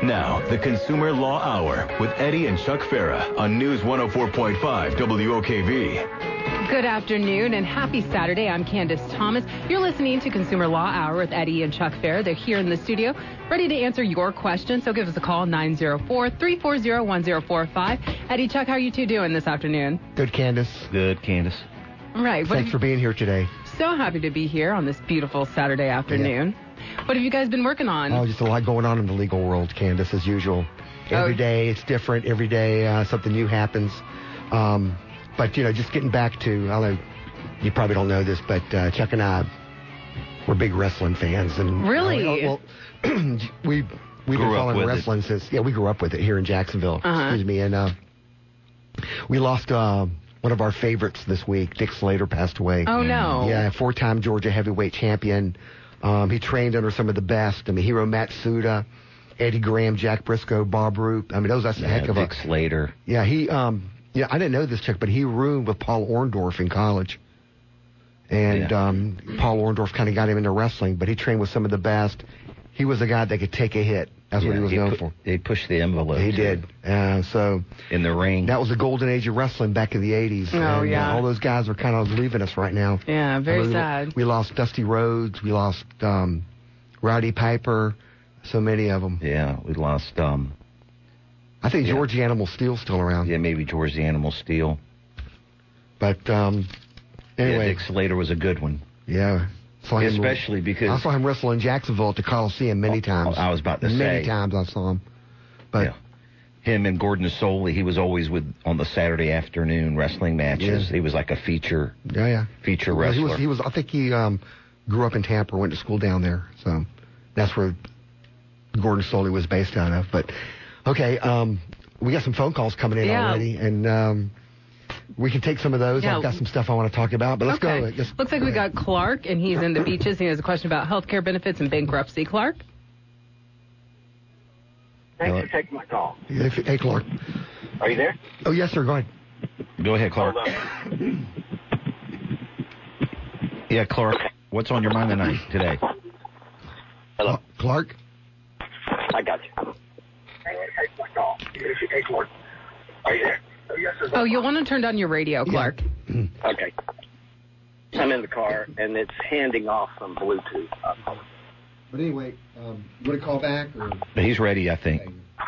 Now, the Consumer Law Hour with Eddie and Chuck Farah on News 104.5 WOKV. Good afternoon and happy Saturday. I'm Candace Thomas. You're listening to Consumer Law Hour with Eddie and Chuck Farah. They're here in the studio, ready to answer your questions. So give us a call, 904-340-1045. Eddie, Chuck, how are you two doing this afternoon? Good, Candace. Good, Candace. Right. Thanks for being here today. So happy to be here on this beautiful Saturday afternoon. Yeah. What have you guys been working on? Oh, just a lot going on in the legal world, Candace, as usual. Every day it's different. Every day something new happens. But, you know, just getting back to, I don't know, you probably don't know this, but Chuck and I, we're big wrestling fans. And really? We've been following wrestling since, we grew up with it here in Jacksonville. Excuse me. And we lost one of our favorites this week. Dick Slater passed away. Oh, no. Yeah, 4-time Georgia heavyweight champion. He trained under some of the best. I mean, Hiro Matsuda, Eddie Graham, Jack Briscoe, Bob Roop. I mean, that's a heck of Dick Slater. Yeah, he, I didn't know this, Chuck, but he roomed with Paul Orndorff in college. And Paul Orndorff kind of got him into wrestling, but he trained with some of the best. He was a guy that could take a hit. That's what he was known for. He pushed the envelope. He did. So in the ring. That was the golden age of wrestling back in the 80s. Oh, and, yeah. All those guys are kind of leaving us right now. Yeah, very sad. We lost Dusty Rhodes. We lost Rowdy Piper. So many of them. Yeah, we lost... I think George the Animal Steele's still around. Yeah, maybe George the Animal Steele. But anyway. Yeah, Dick Slater was a good one. Yeah. Especially because... I saw him wrestle in Jacksonville at the Coliseum many times. I was about to say. Many times I saw him. But him and Gordon Soley, he was always on the Saturday afternoon wrestling matches. Yeah. He was like a feature feature wrestler. He was. I think he grew up in Tampa, went to school down there. So that's where Gordon Soley was based out of. But, okay, we got some phone calls coming in already. And... we can take some of those. I've got some stuff I want to talk about, but let's go. Looks like we got Clark, and he's in the Beaches. He has a question about health care benefits and bankruptcy. Clark? Thanks for taking my call. Hey, Clark. Are you there? Oh, yes, sir. Go ahead. Go ahead, Clark. Hold on. Yeah, Clark. What's on your mind today? Hello? Clark? I got you. Take my call. Hey, Clark. Are you there? Oh, yes, sir. Oh, you'll want to turn down your radio, Clark. Yeah. Okay. I'm in the car, and it's handing off some Bluetooth. But anyway, you want to call back? Or? He's ready, I think.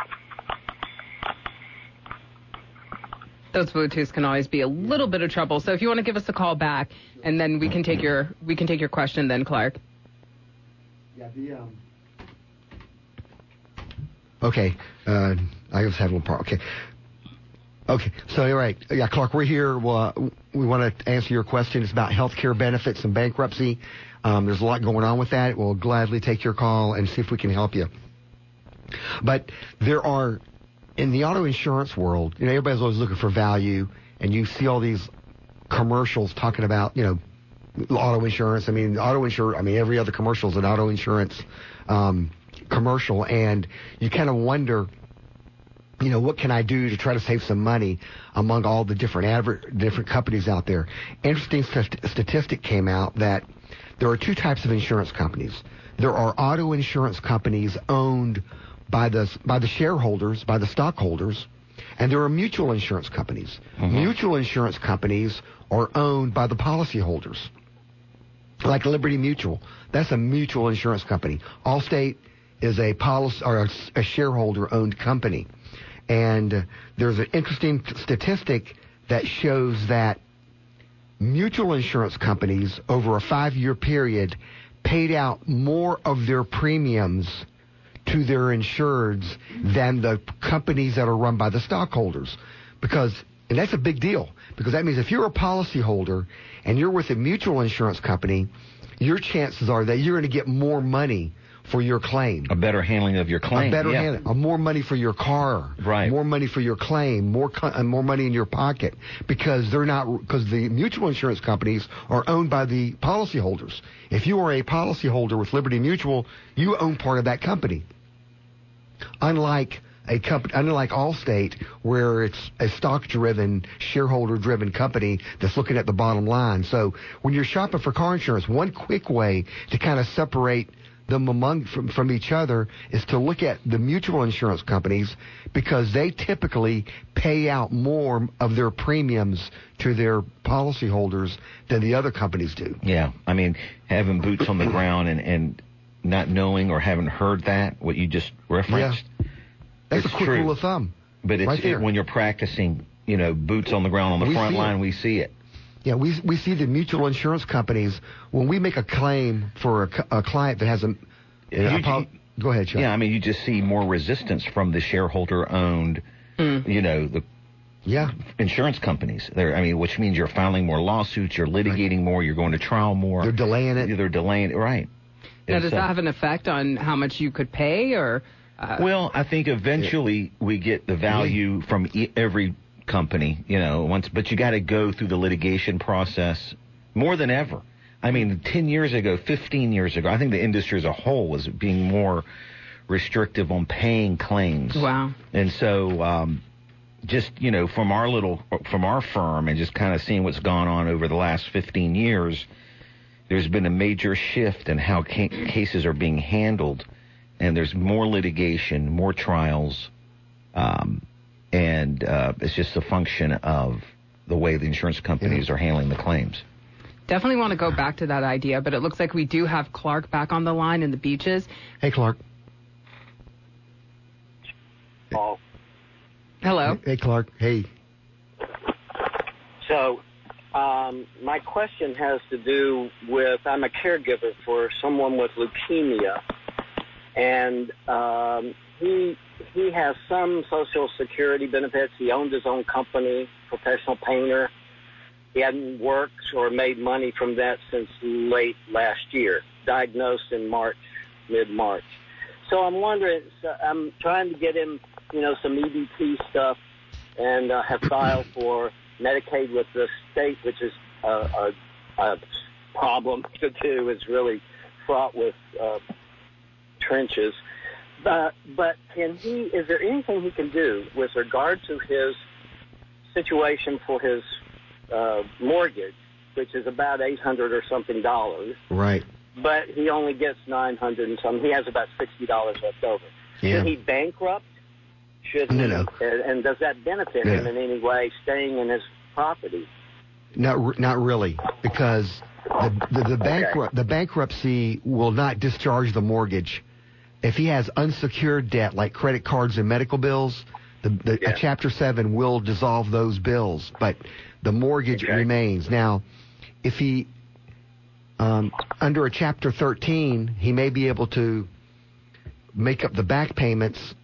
Those Bluetooths can always be a little bit of trouble. So if you want to give us a call back, and then we can take your question then, Clark. Yeah, Okay. I just had a little problem. Okay, so you're right. Yeah, Clark, we're here. We want to answer your question. It's about health care benefits and bankruptcy. There's a lot going on with that. We'll gladly take your call and see if we can help you. But there are, in the auto insurance world, everybody's always looking for value, and you see all these commercials talking about, auto insurance. Every other commercial is an auto insurance commercial, and you kind of wonder, what can I do to try to save some money among all the different companies out there? Interesting statistic came out that there are two types of insurance companies. There are auto insurance companies owned by the shareholders, by the stockholders, and there are mutual insurance companies. Mm-hmm. Mutual insurance companies are owned by the policyholders, like Liberty Mutual. That's a mutual insurance company. Allstate is a shareholder-owned company. And there's an interesting statistic that shows that mutual insurance companies over a 5-year period paid out more of their premiums to their insureds than the companies that are run by the stockholders. And that's a big deal, because that means if you're a policyholder and you're with a mutual insurance company, your chances are that you're going to get more money for your claim. A better handling of your claim. More money for your car. Right. More money for your claim. More money in your pocket, because the mutual insurance companies are owned by the policyholders. If you are a policyholder with Liberty Mutual, you own part of that company. Unlike Allstate, where it's a stock-driven, shareholder-driven company that's looking at the bottom line. So when you're shopping for car insurance, one quick way to kind of separate them from each other is to look at the mutual insurance companies, because they typically pay out more of their premiums to their policyholders than the other companies do. Yeah, I mean, having boots on the ground and not knowing or haven't heard that, what you just referenced. Yeah. That's a quick rule of thumb. But it's right when you're practicing, boots on the ground on the front line, we see it. Yeah, we see the mutual insurance companies, when we make a claim for a client that has go ahead, Chuck. Yeah, I mean, you just see more resistance from the shareholder-owned, the insurance companies. Which means you're filing more lawsuits, you're litigating more, you're going to trial more. They're delaying it. They're delaying it, right. Now, does that have an effect on how much you could pay, or? Well, I think eventually we get the value from every company, but you got to go through the litigation process more than ever. I mean, 10 years ago, 15 years ago, I think the industry as a whole was being more restrictive on paying claims. Wow. And so, just, from our firm and just kind of seeing what's gone on over the last 15 years, there's been a major shift in how cases are being handled, and there's more litigation, more trials, and it's just a function of the way the insurance companies are handling the claims. Definitely want to go back to that idea, but it looks like we do have Clark back on the line in the Beaches. Hey, Clark. Oh. Hello. Hey, Clark. Hey. So, my question has to do with, I'm a caregiver for someone with leukemia, and he has some Social Security benefits. He owns his own company, professional painter. He hadn't worked or made money from that since late last year, diagnosed in mid-March. So I'm wondering, I'm trying to get him, some EBT stuff, and have filed for Medicaid with the state, which is a problem to do. It's really fraught with trenches. But is there anything he can do with regard to his situation for his mortgage, which is about $800 or something dollars? Right. But he only gets $900 and some. He has about $60 left over. Yeah. Should he bankrupt? No. And does that benefit him in any way, staying in his property? Not really, because the bankruptcy will not discharge the mortgage. If he has unsecured debt like credit cards and medical bills, a Chapter 7 will dissolve those bills, but the mortgage remains. Now, if he under a Chapter 13, he may be able to make up the back payments.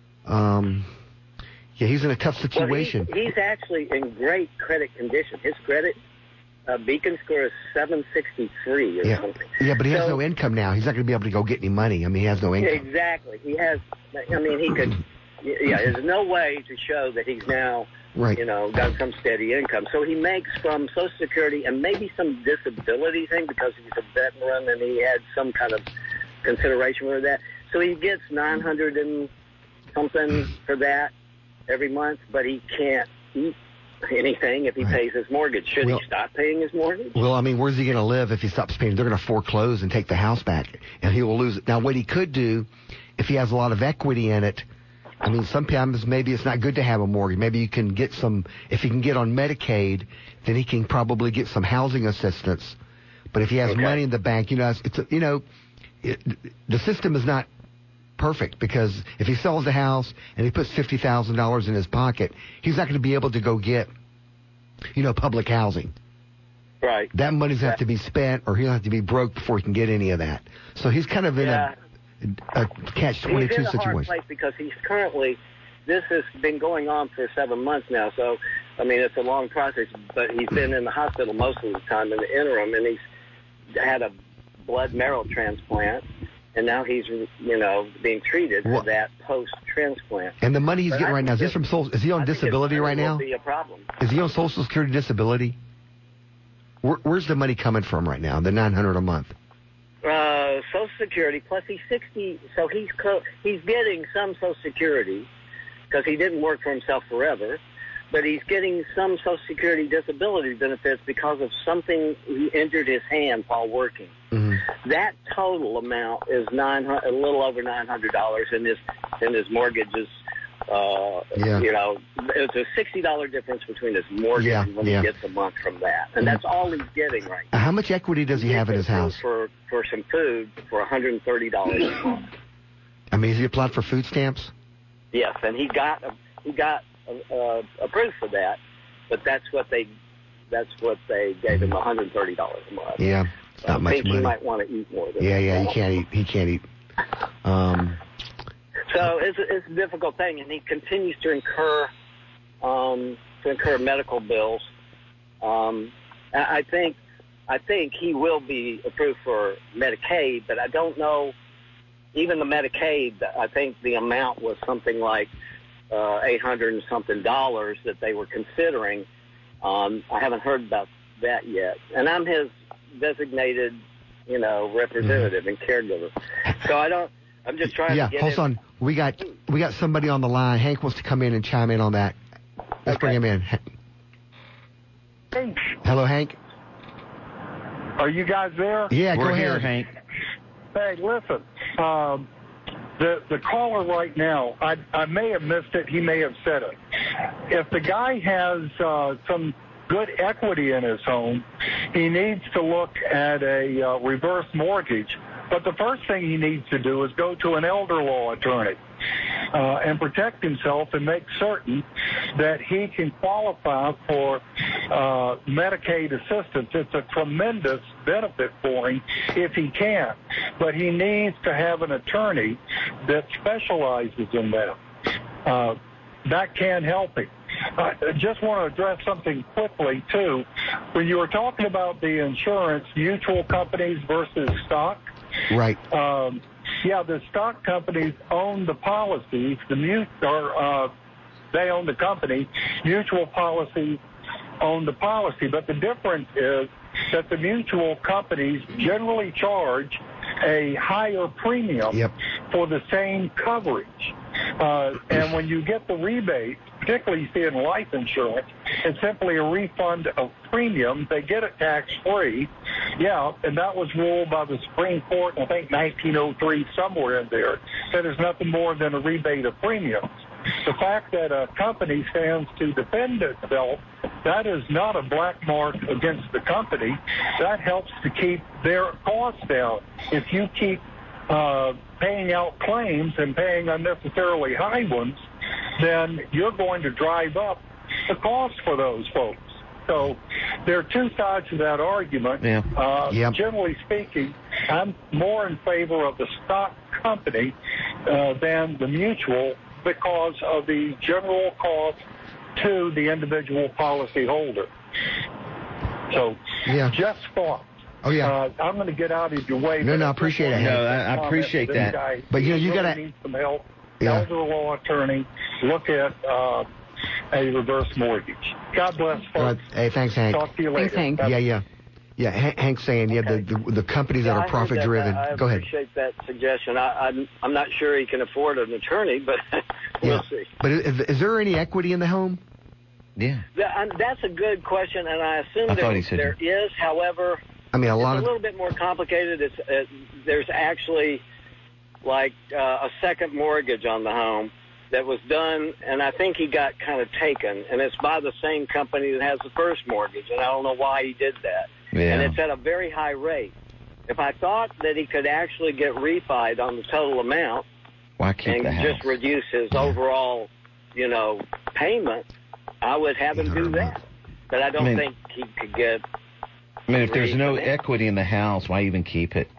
He's in a tough situation. Well, he's actually in great credit condition. His credit Beacon score is 763 or something. Yeah, but he has no income now. He's not going to be able to go get any money. I mean, he has no income. Exactly. He has. I mean, he could. There's no way to show that he's now, got some steady income. So he makes from Social Security and maybe some disability thing because he's a veteran and he had some kind of consideration for that. So he gets $900 and something for that every month, but he can't eat anything if he pays his mortgage. Should he stop paying his mortgage? Well, I mean, where's he going to live if he stops paying? They're going to foreclose and take the house back, and he will lose it. Now, what he could do, if he has a lot of equity in it, I mean, sometimes maybe it's not good to have a mortgage. Maybe you can get some, if he can get on Medicaid, then he can probably get some housing assistance. But if he has money in the bank, the system is not perfect, because if he sells the house and he puts $50,000 in his pocket, he's not going to be able to go get, public housing. Right. That money's have to be spent, or he'll have to be broke before he can get any of that. So he's kind of in a catch-22 he's in a situation. hard place because he's currently, this has been going on for 7 months now. So, I mean, it's a long process, but he's been in the hospital most of the time in the interim, and he's had a blood marrow transplant. And now he's, being treated for that post-transplant. And the money he's getting right now, is this from is he on disability right now? Will be a problem. Is he on Social Security disability? Where's the money coming from right now, the $900 a month? Social Security, plus he's 60, so he's getting some Social Security because he didn't work for himself forever, but he's getting some Social Security disability benefits because of something, he injured his hand while working. Mm-hmm. That total amount is a little over $900, and his mortgage is. You know, it's a $60 difference between his mortgage and what he gets a month from that, and that's all he's getting right now. How much equity does he have in his house? For some food for $130 a month. I mean, has he applied for food stamps? Yes, and he got approved for that, but that's what they gave him, $130 a month. Yeah, it's not much I think money. he might want to eat more than Yeah, that. he can't eat. So it's a difficult thing, and he continues to incur medical bills. I think he will be approved for Medicaid, but I don't know. Even the Medicaid, I think the amount was something like $800 and something that they were considering. I haven't heard about that yet, and I'm his designated, representative and caregiver. So I'm just trying to get hold on. We got somebody on the line. Hank wants to come in and chime in on that. Let's bring him in. Hey. Hello, Hank. Are you guys there? Yeah, We're go here, ahead. Hank. Hey, listen. The caller right now, I may have missed it. He may have said it. If the guy has some good equity in his home, he needs to look at a reverse mortgage. But the first thing he needs to do is go to an elder law attorney and protect himself and make certain that he can qualify for Medicaid assistance. It's a tremendous benefit for him if he can. But he needs to have an attorney that specializes in that. That can help him. I just want to address something quickly, too. When you were talking about the insurance, mutual companies versus stock, right. The stock companies own the policies. They own the company. Mutual policies own the policy. But the difference is that the mutual companies generally charge a higher premium for the same coverage. And when you get the rebate, particularly you see in life insurance, it's simply a refund of premium. They get it tax-free. Yeah, and that was ruled by the Supreme Court in, I think, 1903, somewhere in there. That is nothing more than a rebate of premiums. The fact that a company stands to defend itself, that is not a black mark against the company. That helps to keep their costs down. If you keep paying out claims and paying unnecessarily high ones, then you're going to drive up the cost for those folks. So there are two sides to that argument. Generally speaking, I'm more in favor of the stock company than the mutual because of the general cost to the individual policy holder. So just thought. I'm going to get out of your way. No, I appreciate it. No, I appreciate that. But you got to need some help. Elder law attorney, look at a reverse mortgage. God bless, folks. Hey, thanks, Hank. Talk to you later. Thanks, Hank. Yeah. Hank's saying the companies that are profit driven. Go ahead. I appreciate that suggestion. I'm not sure he can afford an attorney, but we'll see. But is there any equity in the home? Yeah. That's a good question, and I assume there is. However, I mean, it's a little bit more complicated. There's actually like a second mortgage on the home that was done, and I think he got kind of taken, and it's by the same company that has the first mortgage, and I don't know why he did that. Yeah. And it's at a very high rate. If I thought that he could actually get refied on the total amount and just reduce his overall, payment, I would have him do that. But I don't think he could get... I mean, if there's no equity in the house, why even keep it?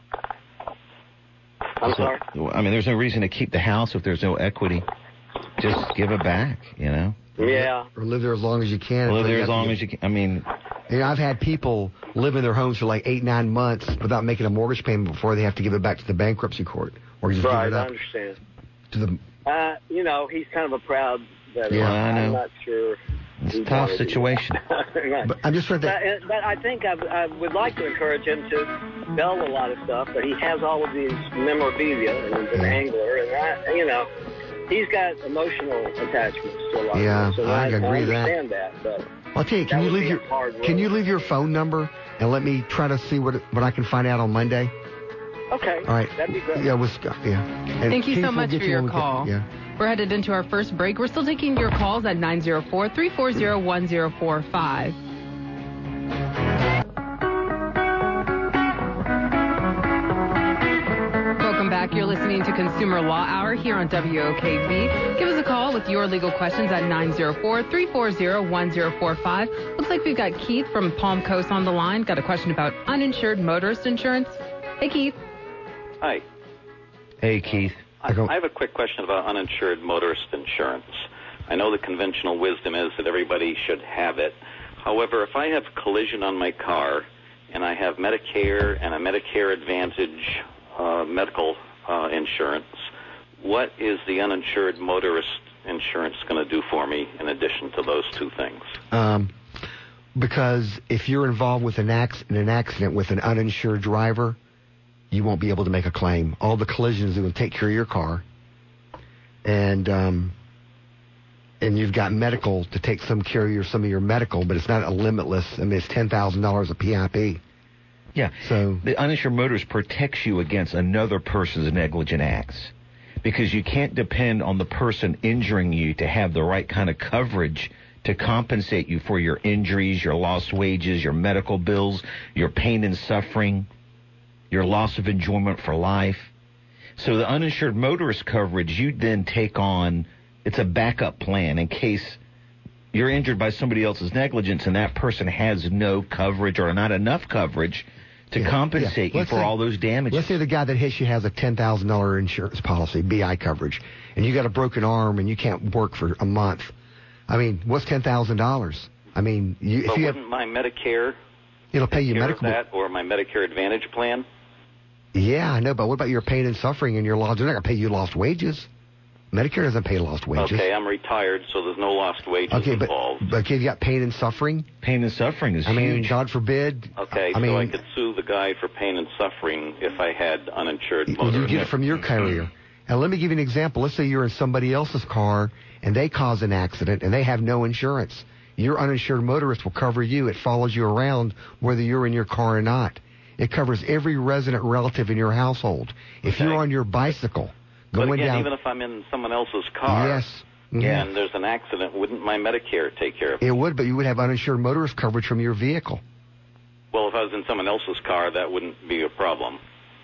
I'm sorry? I mean, there's no reason to keep the house if there's no equity. Just give it back, Yeah. Or live there as long as you can. Live there as long as you can. I mean... I've had people live in their homes for like 8-9 months without making a mortgage payment before they have to give it back to the bankruptcy court. Or just right, give it up I understand. To the... he's kind of a proud veteran. Yeah, I know. I'm not sure... It's a tough situation. Right. But I'm just trying to... But I think I would like to encourage him to sell a lot of stuff, but he has all of these memorabilia, and he's an angler, and he's got emotional attachments to a lot of it. So I agree with that. I understand that, but... I'll tell you, can you leave your phone number and let me try to see what I can find out on Monday? Okay. All right. That'd be great. Yeah, And Thank you Keith so will much get for you your when we get- call. Yeah. We're headed into our first break. We're still taking your calls at 904-340-1045. Welcome back. You're listening to Consumer Law Hour here on WOKV. Give us a call with your legal questions at 904-340-1045. Looks like we've got Keith from Palm Coast on the line. Got a question about uninsured motorist insurance. Hey, Keith. Hi. Hey, Keith. I have a quick question about uninsured motorist insurance. I know the conventional wisdom is that everybody should have it. However, if I have collision on my car and I have Medicare and a Medicare Advantage medical insurance, what is the uninsured motorist insurance going to do for me in addition to those two things? Because if you're involved with an accident with an uninsured driver, you won't be able to make a claim. All the collisions will take care of your car, and you've got medical to take some care of some of your medical, but it's not a limitless. I mean, it's $10,000 a PIP. Yeah. So the uninsured motorist protects you against another person's negligent acts, because you can't depend on the person injuring you to have the right kind of coverage to compensate you for your injuries, your lost wages, your medical bills, your pain and suffering, your loss of enjoyment for life. So the uninsured motorist coverage you then take on, it's a backup plan in case you're injured by somebody else's negligence and that person has no coverage or not enough coverage to compensate you for all those damages. Let's say the guy that hits you has a $10,000 insurance policy, BI coverage, and you got a broken arm and you can't work for a month. I mean, what's $10,000? I mean, if you have my Medicare, it'll pay you medical that or my Medicare Advantage plan. Yeah, I know, but what about your pain and suffering and your loss? They're not going to pay you lost wages. Medicare doesn't pay lost wages. Okay, I'm retired, so there's no lost wages involved. But you got pain and suffering? Pain and suffering is huge. I mean, God forbid. Okay, so I could sue the guy for pain and suffering if I had uninsured motorist. You get it from your carrier. And let me give you an example. Let's say you're in somebody else's car and they cause an accident and they have no insurance. Your uninsured motorist will cover you. It follows you around whether you're in your car or not. It covers every resident relative in your household. If you're on your bicycle, going down... even if I'm in someone else's car, yes, and there's an accident, wouldn't my Medicare take care of it? It would, but you would have uninsured motorist coverage from your vehicle. Well, if I was in someone else's car, that wouldn't be a problem.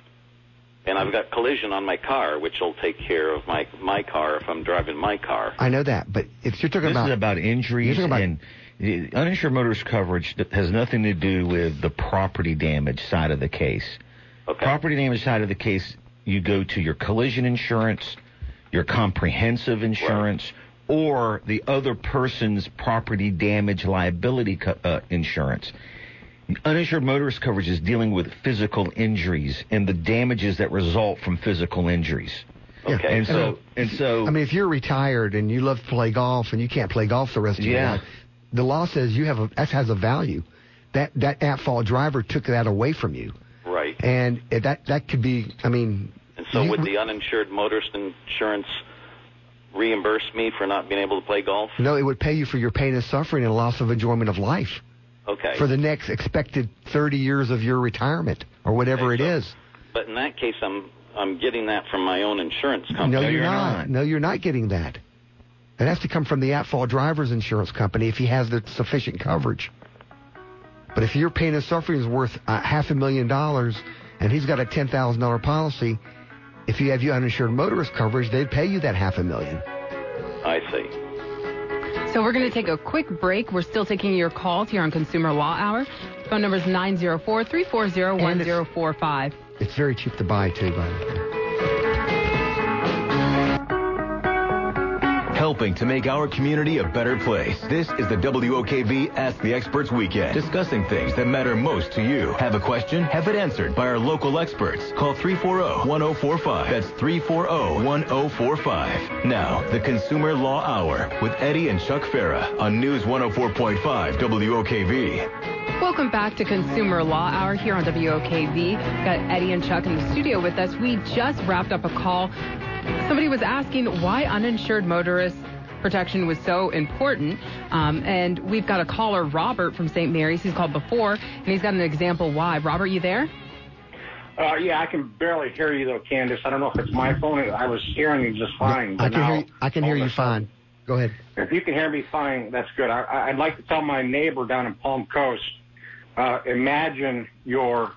And I've got collision on my car, which will take care of my car if I'm driving my car. I know that, but if you're talking this is about injuries and uninsured motorist coverage that has nothing to do with the property damage side of the case. Okay. Property damage side of the case, you go to your collision insurance, your comprehensive insurance, or the other person's property damage liability insurance. Uninsured motorist coverage is dealing with physical injuries and the damages that result from physical injuries. Okay. And so, I mean, if you're retired and you love to play golf and you can't play golf the rest of your life, the law says that has a value. That at-fault driver took that away from you. Right. And that could be, I mean... And so would the uninsured motorist insurance reimburse me for not being able to play golf? No, it would pay you for your pain and suffering and loss of enjoyment of life. Okay. For the next expected 30 years of your retirement or whatever it is. But in that case, I'm getting that from my own insurance company. No, you're not. No, you're not getting that. It has to come from the at-fault driver's insurance company if he has the sufficient coverage. But if your pain and suffering is worth $500,000 and he's got a $10,000 policy, if you have your uninsured motorist coverage, they'd pay you that $500,000. I see. So we're going to take a quick break. We're still taking your calls here on Consumer Law Hour. Phone number is 904-340-1045. It's very cheap to buy, too, by the way. Helping to make our community a better place. This is the WOKV Ask the Experts Weekend. Discussing things that matter most to you. Have a question? Have it answered by our local experts. Call 340-1045. That's 340-1045. Now, the Consumer Law Hour with Eddie and Chuck Farah on News 104.5 WOKV. Welcome back to Consumer Law Hour here on WOKV. Got Eddie and Chuck in the studio with us. We just wrapped up a call. Somebody was asking why uninsured motorist protection was so important. And we've got a caller, Robert from St. Mary's. He's called before, and he's got an example why. Robert, you there? Yeah, I can barely hear you, though, Candace. I don't know if it's my phone. I was hearing you just fine. I can hear you fine. Go ahead. If you can hear me fine, that's good. I'd like to tell my neighbor down in Palm Coast, imagine you're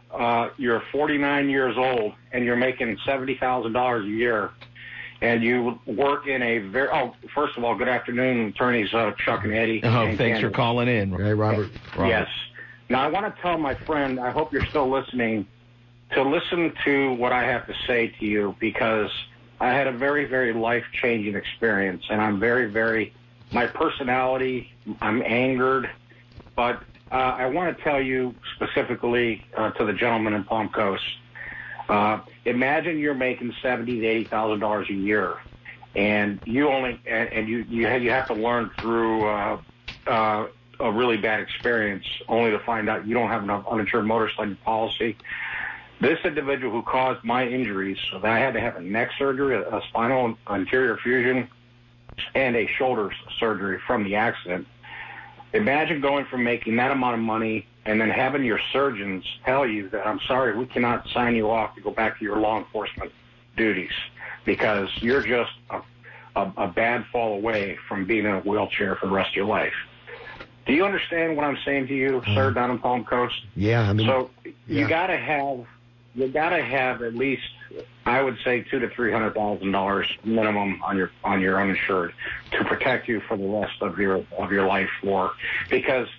49 years old and you're making $70,000 a year, and you work in a very... Oh, first of all, good afternoon, attorneys Chuck and Eddie. Oh, thanks Candace. For calling in. Hey, Robert. Yes. Now, I want to tell my friend, I hope you're still listening, to listen to what I have to say to you, because I had a very, very life-changing experience, and I'm very, very... My personality, I'm angered, but I want to tell you specifically to the gentleman in Palm Coast, imagine you're making $70,000 to $80,000 a year, and you have to learn through a really bad experience only to find out you don't have enough uninsured motorist on your policy. This individual who caused my injuries, so that I had to have a neck surgery, a spinal anterior fusion, and a shoulder surgery from the accident. Imagine going from making that amount of money and then having your surgeons tell you that, I'm sorry, we cannot sign you off to go back to your law enforcement duties because you're just a bad fall away from being in a wheelchair for the rest of your life. Do you understand what I'm saying to you, sir, down in Palm Coast? Yeah, I mean... So you got to have at least, I would say, $200,000 to $300,000 minimum on your uninsured to protect you for the rest of your life for, because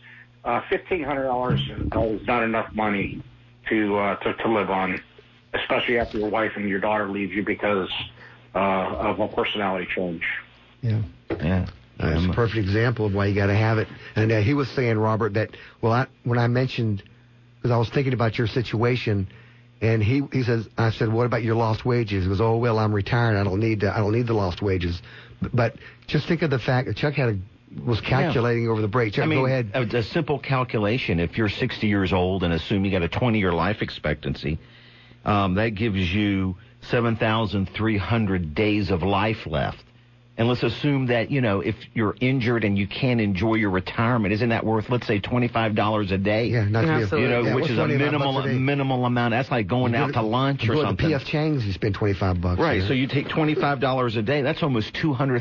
$1,500 is not enough money to live on, especially after your wife and your daughter leave you because of a personality change. Yeah. That's a perfect example of why you got to have it. And he was saying, Robert, that when I mentioned, because I was thinking about your situation. And he says, I said, what about your lost wages? He goes, oh, well, I'm retired. I don't need the lost wages. But just think of the fact that Chuck was calculating over the break. Chuck, go ahead. A simple calculation. If you're 60 years old and assume you got a 20-year life expectancy, that gives you 7,300 days of life left. And let's assume that, if you're injured and you can't enjoy your retirement, isn't that worth, let's say, $25 a day? Yeah, which is a minimal amount. That's like going out to lunch or something. Go to P.F. Chang's, you spend $25. Right, so you take $25 a day. That's almost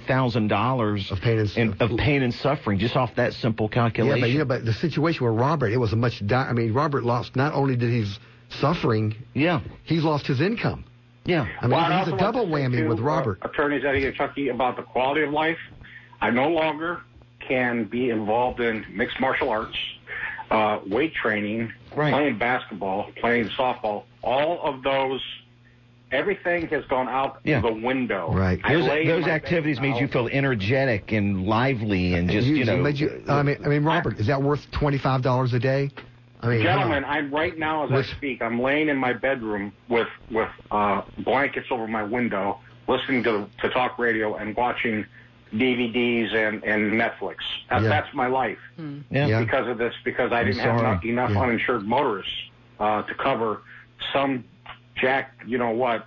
$200,000 of pain and suffering just off that simple calculation. Yeah, but the situation with Robert, it was Robert lost, not only did he's suffering, he's lost his income. Yeah, I mean, it's a double whammy with Robert. Attorneys Eddie and Chucky about the quality of life. I no longer can be involved in mixed martial arts, weight training, playing basketball, playing softball. All of those, everything has gone out the window. Right. Those activities made you feel energetic and lively and just, I mean, Robert, is that worth $25 a day? I mean, gentlemen, I'm right now as I speak. I'm laying in my bedroom with blankets over my window, listening to talk radio and watching DVDs and Netflix. That's my life. Because of this, because I didn't have enough uninsured motorists to cover some jack, who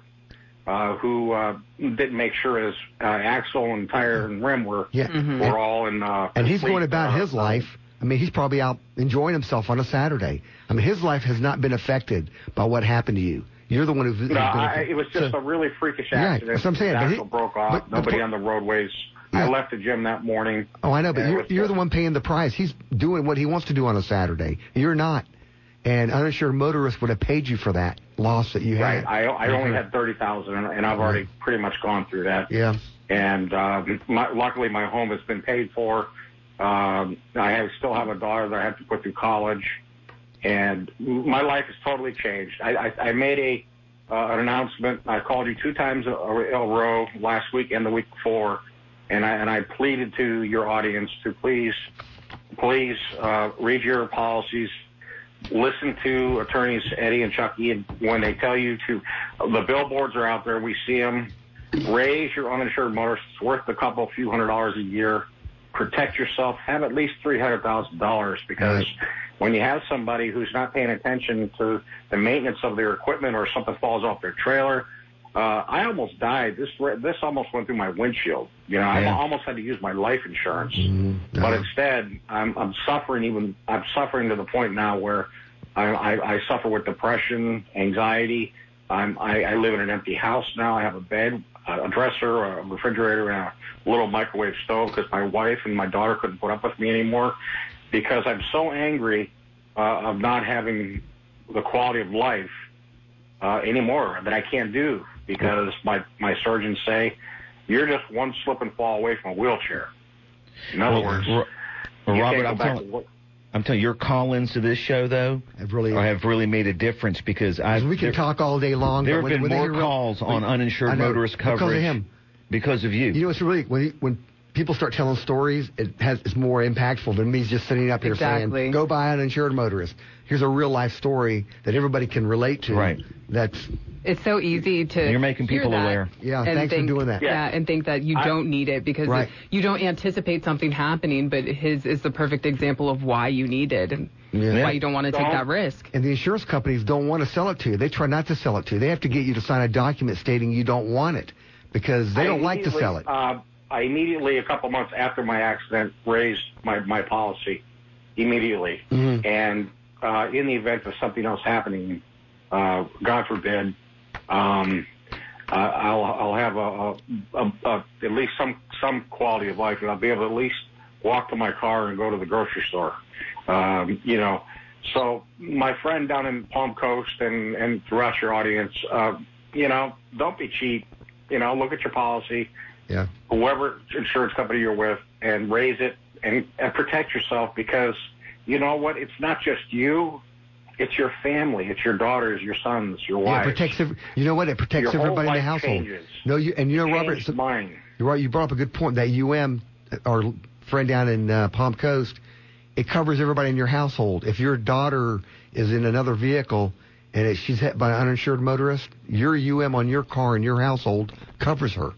didn't make sure his axle and tire and rim were all in. And he's going about his life. I mean, he's probably out enjoying himself on a Saturday. I mean, his life has not been affected by what happened to you. You're the one who's... it was just a really freakish accident. That's what I'm saying. The axle broke off. Nobody on the roadways. I left the gym that morning. Oh, I know, but you're the one paying the price. He's doing what he wants to do on a Saturday. You're not. And uninsured motorists would have paid you for that loss that you had. Right. I only had $30,000, and I've already pretty much gone through that. Yeah. And luckily, my home has been paid for. I still have a daughter that I have to put through college, and my life has totally changed. I made an announcement. I called you 2 times in a row last week and the week before, and I pleaded to your audience to please read your policies, listen to attorneys Eddie and Chucky, and when they tell you to, the billboards are out there. We see them. Raise your uninsured motorists. It's worth a few $100s a year. Protect yourself. Have at least $300,000 because when you have somebody who's not paying attention to the maintenance of their equipment or something falls off their trailer, I almost died. This almost went through my windshield. I almost had to use my life insurance, but instead I'm suffering. I'm suffering to the point now where I suffer with depression, anxiety. I live in an empty house now. I have a bed, a dresser, a refrigerator, and a little microwave stove because my wife and my daughter couldn't put up with me anymore because I'm so angry of not having the quality of life anymore that I can't do because my surgeons say you're just one slip and fall away from a wheelchair. In other words, Robert, I'm telling you, your call-ins to this show, though, have really made a difference because we can talk all day long. There have been more calls on uninsured motorist coverage because of him, because of you. You know, it's really when people start telling stories, it's more impactful than me just sitting up here saying, "Go buy uninsured motorist." Here's a real life story that everybody can relate to. Right. It's so easy to. And you're making people aware. Yeah, thanks for doing that. Yeah, and think that you don't need it because you don't anticipate something happening, but his is the perfect example of why you need it and why you don't want to take that risk. And the insurance companies don't want to sell it to you. They try not to sell it to you. They have to get you to sign a document stating you don't want it because they don't like to sell it. I immediately, a couple months after my accident, raised my policy immediately. Mm-hmm. And in the event of something else happening, God forbid, I'll have at least some quality of life, and I'll be able to at least walk to my car and go to the grocery store. So my friend down in Palm Coast and throughout your audience, don't be cheap. Look at your policy. Yeah. Whoever insurance company you're with, and raise it and protect yourself because you know what? It's not just you. It's your family. It's your daughters, your sons, your wives. It protects. You know what? It protects everybody in the household. Changes. No, Robert. Mine. You're right. You brought up a good point. That our friend down in Palm Coast, it covers everybody in your household. If your daughter is in another vehicle and she's hit by an uninsured motorist, your on your car in your household covers her.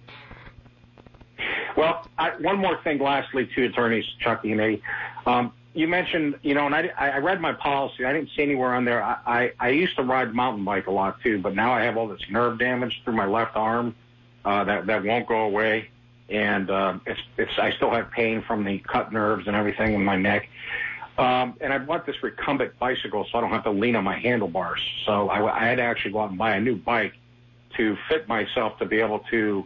Well, one more thing, lastly, to attorneys Chucky and Eddie. You mentioned, and I read my policy. I didn't see anywhere on there. I used to ride mountain bike a lot too, but now I have all this nerve damage through my left arm that won't go away, and I still have pain from the cut nerves and everything in my neck. And I bought this recumbent bicycle so I don't have to lean on my handlebars. So I had to actually go out and buy a new bike to fit myself to be able to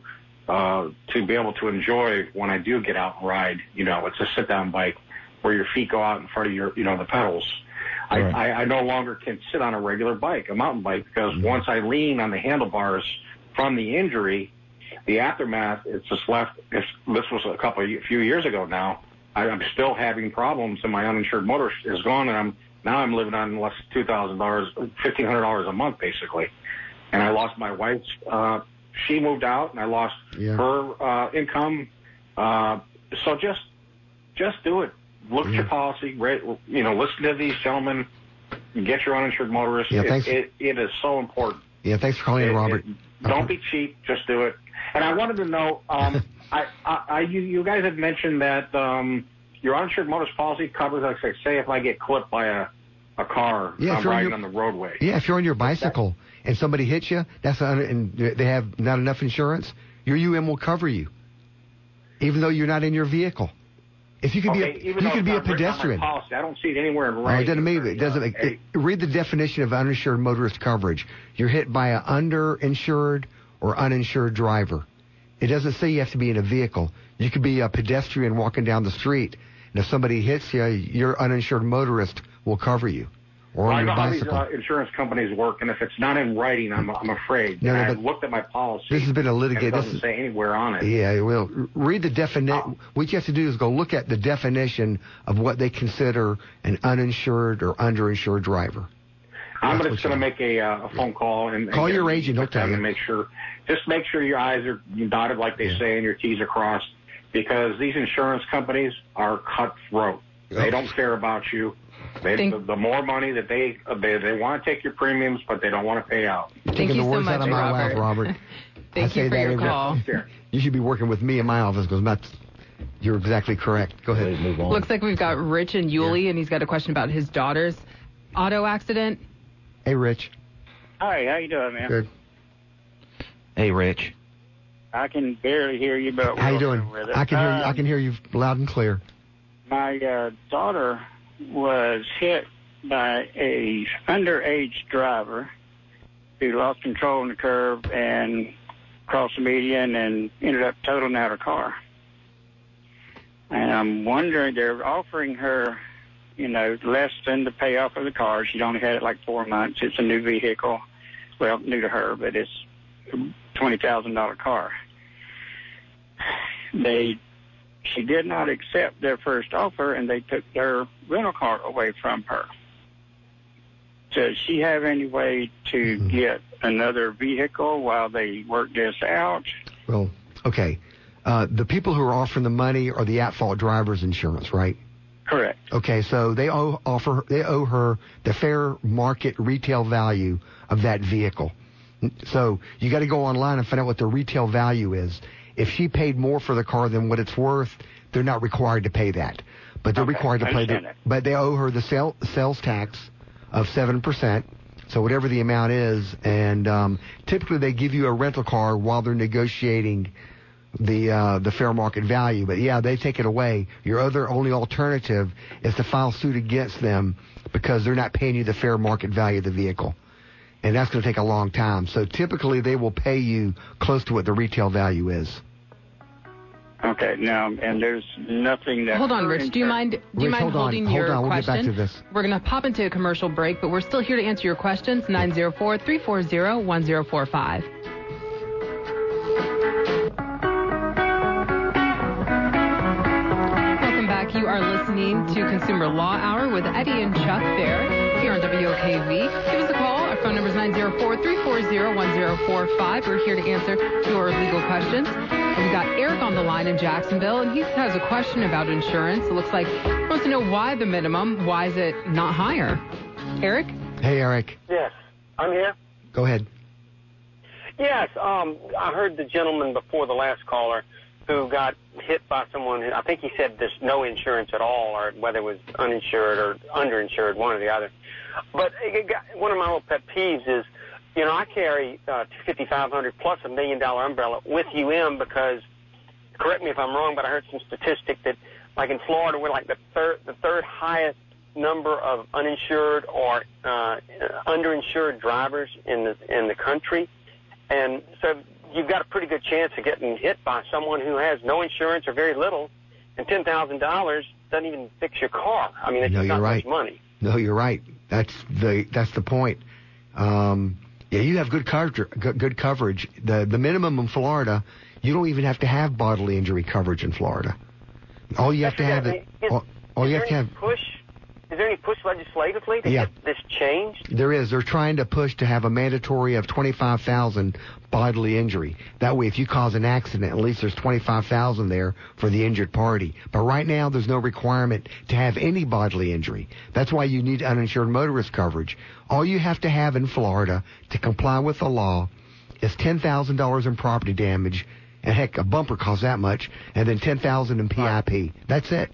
enjoy when I do get out and ride. It's a sit-down bike where your feet go out in front of your, the pedals. Right. I no longer can sit on a regular bike, a mountain bike, because once I lean on the handlebars from the injury, the aftermath, it's just left. This was a few years ago now. I'm still having problems, and my uninsured motorist is gone, and I'm living on less than $2,000, $1,500 a month basically. And I lost my wife's. She moved out, and I lost her income. So just do it. Look at your policy. Listen to these gentlemen. Get your uninsured motorist. Yeah, thanks. It is so important. Yeah, thanks for calling in, Robert. Don't be cheap. Just do it. And I wanted to know, you guys had mentioned that your uninsured motorist policy covers, like, say, if I get clipped by a car riding on the roadway. Yeah, if you're on your bicycle and somebody hits you, and they have not enough insurance, your will cover you, even though you're not in your vehicle. If you could be a pedestrian. Policy, I don't see it anywhere in writing. It doesn't. Read the definition of uninsured motorist coverage. You're hit by an underinsured or uninsured driver. It doesn't say you have to be in a vehicle. You could be a pedestrian walking down the street, and if somebody hits you, your uninsured motorist will cover you. Or on your bicycle. I know how these insurance companies work, and if it's not in writing, I'm afraid. I looked at my policy. This has been a litigated. It doesn't say anywhere on it. Yeah, well, read the definition. What you have to do is go look at the definition of what they consider an uninsured or underinsured driver. I'm just going to make a phone call and call your agent. He'll tell you. And make sure your I's are dotted like they say and your T's are crossed, because these insurance companies are cutthroat. They don't care about you. The more money that they want to take your premiums, but they don't want to pay out. Thank you so much, Robert. Thank you for your call. You should be working with me in my office because you're exactly correct. Go ahead. Move on. Looks like we've got Rich and Yulee, and he's got a question about his daughter's auto accident. Hey, Rich. Hi, how you doing, man? Good. Hey, Rich. I can barely hear you, but how you doing? I can hear you loud and clear. My daughter was hit by a underage driver who lost control on the curb and crossed the median and ended up totaling out her car. And I'm wondering, they're offering her, less than the payoff of the car. She'd only had it like 4 months. It's a new vehicle. Well, new to her, but it's a $20,000 car. She did not accept their first offer, and they took their rental car away from her. Does she have any way to get another vehicle while they work this out? Well, okay. The people who are offering the money are the at-fault driver's insurance, right? Correct. Okay, so they owe her the fair market retail value of that vehicle. So you got to go online and find out what the retail value is. If she paid more for the car than what it's worth, they're not required to pay that. But they're required to pay but they owe her the sales tax of 7%. So whatever the amount is, and typically they give you a rental car while they're negotiating the fair market value. But yeah, they take it away. Your only alternative is to file suit against them because they're not paying you the fair market value of the vehicle. And that's going to take a long time. So typically they will pay you close to what the retail value is. Okay, now, and there's nothing that... Hold on, Rich. Do you mind holding your question? We'll get back to this. We're going to pop into a commercial break, but we're still here to answer your questions. 904-340-1045. Welcome back. You are listening to Consumer Law Hour with Eddie and Chuck there here on WOKV. Give us a call. Our phone number is 904-340-1045. We're here to answer your legal questions. We've got Eric on the line in Jacksonville, and he has a question about insurance. It looks like he wants to know why the minimum. Why is it not higher? Eric? Hey, Eric. Yes, I'm here. Go ahead. Yes, I heard the gentleman before the last caller who got hit by someone. I think he said there's no insurance at all, or whether it was uninsured or underinsured, one or the other. But one of my little pet peeves is, I carry $5,500 plus $1 million umbrella with because, correct me if I'm wrong, but I heard some statistic that, like in Florida, we're like the third highest number of uninsured or underinsured drivers in the country, and so you've got a pretty good chance of getting hit by someone who has no insurance or very little, and $10,000 doesn't even fix your car. I mean, it's not much money. No, you're right. That's the point. Yeah, you have good coverage. The minimum in Florida, you don't even have to have bodily injury coverage in Florida. All you have to have is push. Is there any push legislatively to get this changed? There is. They're trying to push to have a mandatory of $25,000 bodily injury. That way, if you cause an accident, at least there's $25,000 there for the injured party. But right now, there's no requirement to have any bodily injury. That's why you need uninsured motorist coverage. All you have to have in Florida to comply with the law is $10,000 in property damage, and heck, a bumper costs that much, and then $10,000 in PIP. That's it.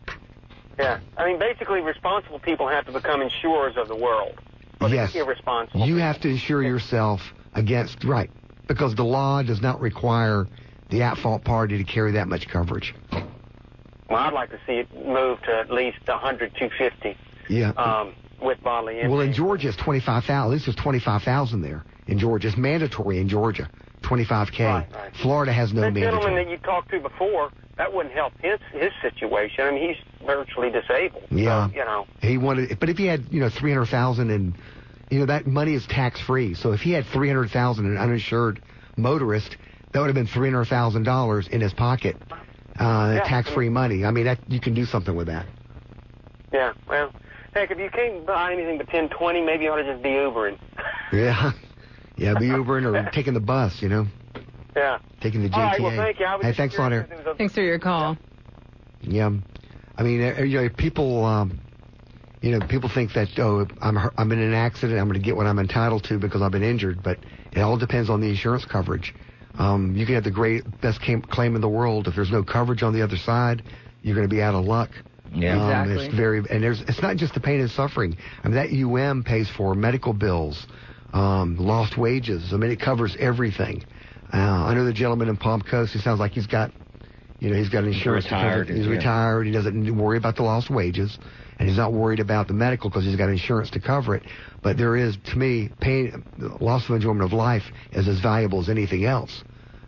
Yeah, I mean, basically, responsible people have to become insurers of the world. But yes, irresponsible. You have to insure yourself against, because the law does not require the at-fault party to carry that much coverage. Well, I'd like to see it move to at least 100, 250. Yeah. With bodily injury. Well, in Georgia, it's $25,000. At least there's $25,000 there in Georgia. It's mandatory in Georgia, $25K. Right. Florida has no mandatory. The gentleman that you talked to before, that wouldn't help his situation. I mean, he's virtually disabled. Yeah. So, he wanted, but if he had, $300,000 and, that money is tax-free. So if he had $300,000 in uninsured motorist, that would have been $300,000 in his pocket, tax-free money. I mean, you can do something with that. Yeah. Well, heck, if you can't buy anything but $10.20, maybe you ought to just be Ubering. Yeah. Yeah, be Ubering or taking the bus, Yeah. Taking the JTA. All right, well, thank you. Hey, thanks a lot, Eric. Thanks for your call. Yeah. I mean, people, people think that, I'm in an accident, I'm going to get what I'm entitled to because I've been injured, but it all depends on the insurance coverage. You can have the best claim in the world. If there's no coverage on the other side, you're going to be out of luck. Yeah, exactly. It's not just the pain and suffering. I mean, that UM pays for medical bills, lost wages. I mean, it covers everything. I know the gentleman in Palm Coast who sounds like he's got, You know, he's got insurance. He's retired. He doesn't worry about the lost wages, and he's not worried about the medical because he's got insurance to cover it. But there is, to me, loss of enjoyment of life is as valuable as anything else.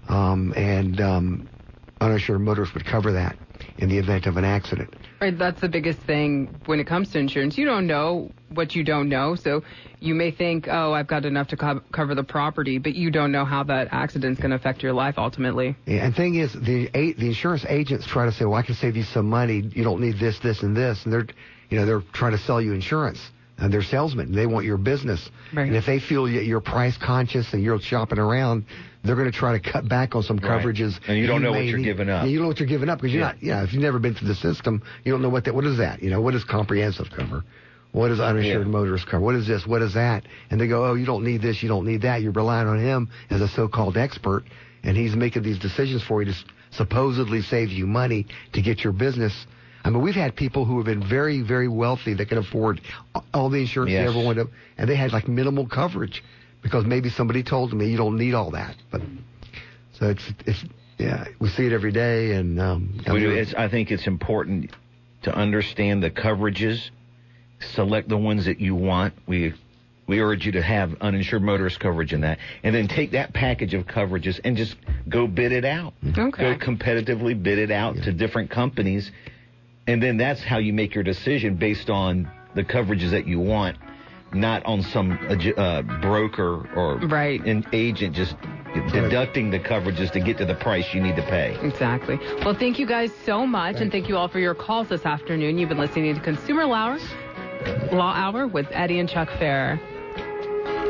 Uninsured motorists would cover that in the event of an accident. Right, that's the biggest thing when it comes to insurance. You don't know what you don't know, so you may think, oh, I've got enough to cover the property, but you don't know how that accident's going to affect your life ultimately. Yeah, and thing is, the insurance agents try to say, well, I can save you some money. You don't need this, this, and this, and they're trying to sell you insurance. And they're salesmen. They want your business. Right. And if they feel you're price conscious and you're shopping around, they're going to try to cut back on some coverages. And you don't know what you're giving up. You don't know what you're giving up because you're not. Yeah, if you've never been through the system, you don't know what is that. You know, what is comprehensive cover? What is uninsured motorist cover? What is this? What is that? And they go, oh, you don't need this. You don't need that. You're relying on him as a so-called expert, and he's making these decisions for you to supposedly save you money to get your business. I mean, we've had people who have been very, very wealthy that can afford all the insurance they ever wanted, and they had like minimal coverage because maybe somebody told them you don't need all that. But so it's we see it every day, and I think it's important to understand the coverages, select the ones that you want. We urge you to have uninsured motorist coverage in that, and then take that package of coverages and just go bid it out. Okay. Go competitively bid it out to different companies. And then that's how you make your decision based on the coverages that you want, not on some broker or an agent just deducting the coverages to get to the price you need to pay. Exactly. Well, thank you guys so much, and thank you all for your calls this afternoon. You've been listening to Consumer Law Hour with Eddie and Chuck Fair.